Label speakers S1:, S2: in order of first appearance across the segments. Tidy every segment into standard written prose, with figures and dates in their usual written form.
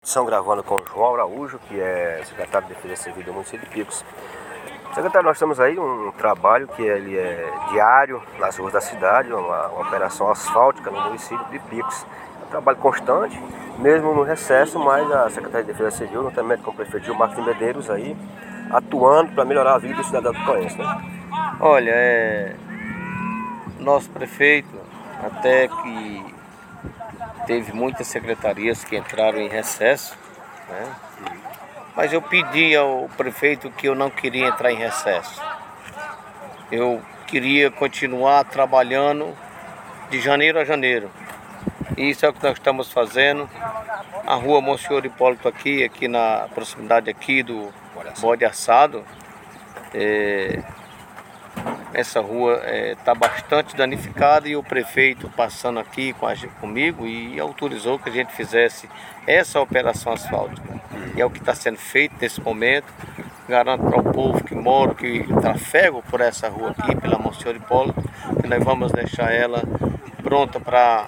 S1: Estão gravando com o João Araújo, que é secretário de Defesa Civil do município de Picos. Secretário, nós temos aí um trabalho que ele é diário nas ruas da cidade, uma operação asfáltica no município de Picos. É um trabalho constante, mesmo no recesso, mas a Secretaria de Defesa Civil, juntamente com o prefeito Gilmar de Medeiros, aí, atuando para melhorar a vida do cidadão picoense, né?
S2: Olha, nosso prefeito, até que teve muitas secretarias que entraram em recesso, né? Mas eu pedi ao prefeito que eu não queria entrar em recesso. Eu queria continuar trabalhando de janeiro a janeiro. E isso é o que nós estamos fazendo. A rua Monsenhor Hipólito aqui na proximidade aqui do Bode Assado, essa rua está bastante danificada e o prefeito passando aqui comigo e autorizou que a gente fizesse essa operação asfáltica. E é o que está sendo feito nesse momento. Garanto para o povo que mora, que trafega por essa rua aqui, pela Monsenhor Hipólito, que nós vamos deixar ela pronta para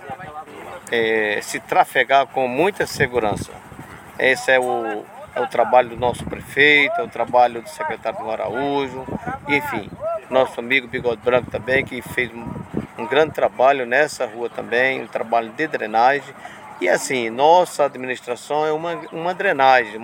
S2: se trafegar com muita segurança. Esse é o trabalho do nosso prefeito, é o trabalho do secretário do Araújo, e, enfim, nosso amigo Bigode Branco também, que fez um grande trabalho nessa rua também, um trabalho de drenagem. E assim, nossa administração é uma drenagem,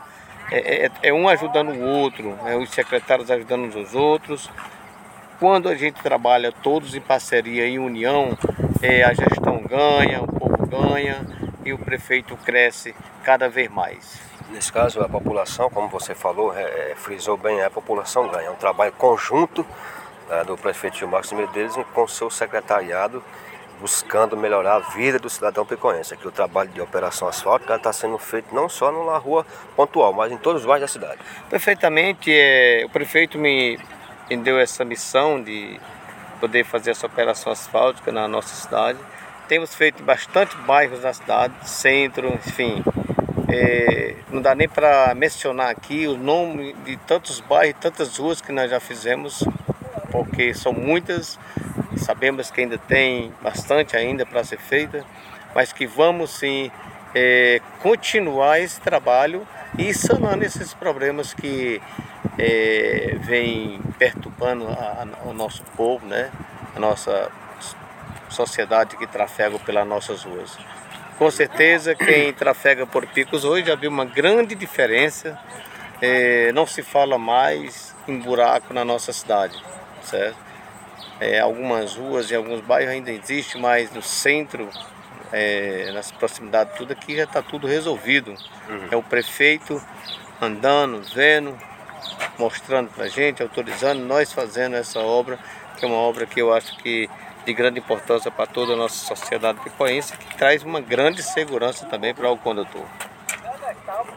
S2: um ajudando o outro, os secretários ajudando uns aos outros. Quando a gente trabalha todos em parceria, em união, a gestão ganha, o povo ganha e o prefeito cresce cada vez mais.
S1: Nesse caso, a população, como você falou, frisou bem, a população ganha. É um trabalho conjunto do prefeito Gilmar de Medeiros com o seu secretariado, buscando melhorar a vida do cidadão picoense. Aqui o trabalho de operação asfáltica está sendo feito não só na rua pontual, mas em todos os bairros da cidade.
S2: Perfeitamente, o prefeito me deu essa missão de poder fazer essa operação asfáltica na nossa cidade. Temos feito bastante bairros na cidade, centro, enfim. Não dá nem para mencionar aqui o nome de tantos bairros, tantas ruas que nós já fizemos, porque são muitas. Sabemos que ainda tem bastante ainda para ser feita, mas que vamos sim continuar esse trabalho e sanando esses problemas que vêm perturbando o nosso povo, né? A nossa sociedade que trafega pelas nossas ruas. Com certeza quem trafega por Picos hoje já viu uma grande diferença, não se fala mais em buraco na nossa cidade, certo? Algumas ruas e alguns bairros ainda existe, mas no centro, nas proximidades, tudo aqui já está tudo resolvido. É o prefeito andando, vendo, mostrando para a gente, autorizando, nós fazendo essa obra, que é uma obra que eu acho que de grande importância para toda a nossa sociedade picoense, que traz uma grande segurança também para o condutor.